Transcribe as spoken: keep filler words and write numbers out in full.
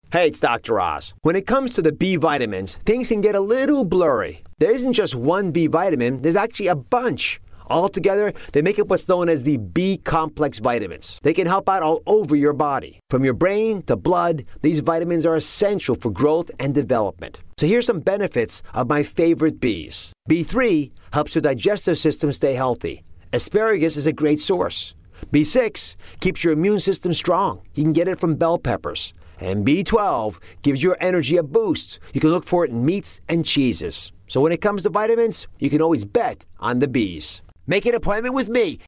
Hey, it's Doctor Oz. When it comes to the B vitamins, things can get a little blurry. There isn't just one B vitamin, there's actually a bunch. Altogether, they make up what's known as the B-complex vitamins. They can help out all over your body. From your brain to blood, these vitamins are essential for growth and development. So here's some benefits of my favorite Bs. B three helps your digestive system stay healthy. Asparagus is a great source. B six keeps your immune system strong. You can get it from bell peppers. And B twelve gives your energy a boost. You can look for it in meats and cheeses. So when it comes to vitamins, you can always bet on the Bs. Make an appointment with me